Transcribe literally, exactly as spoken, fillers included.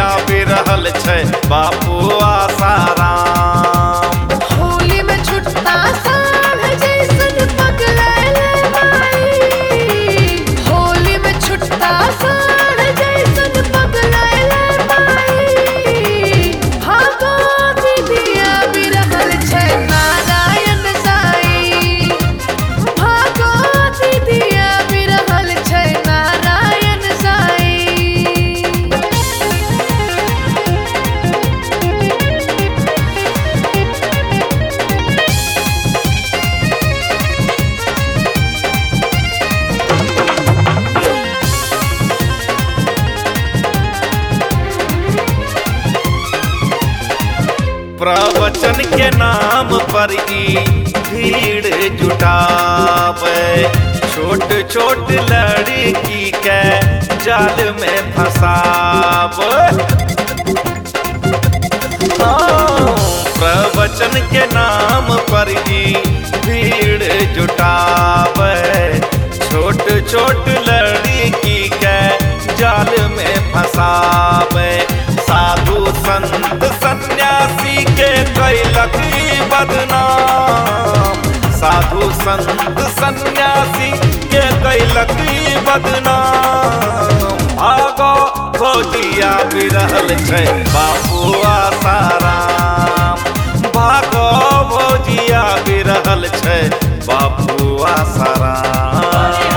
बिरहल छै बापू आसाराम। होली में छुट्टा साढ़ जैसन पगलैले माई, होली में छुट्टा साढ़ जैसन पगलैले माई। भागो दीदिया बिरहल छै नारायण साईं, भागो दीदिया बिरहल छै नारायण साईं। प्रवचन के नाम पर ई भीड़ जुटावे, छोट छोट लड़की के जाल में फंसावे। हाँ, प्रवचन के नाम पर ई भीड़ जुटावे, छोट छोट लड़की के जाल में फंसावे। साधु संत सन्यासी के कैलक बदनाम, साधु संत सन्यासी के कैलक बदनाम। भागो भौजिया बिरहल छै बापू आसाराम, भागो भौजिया बिरहल छै बापू आसाराम।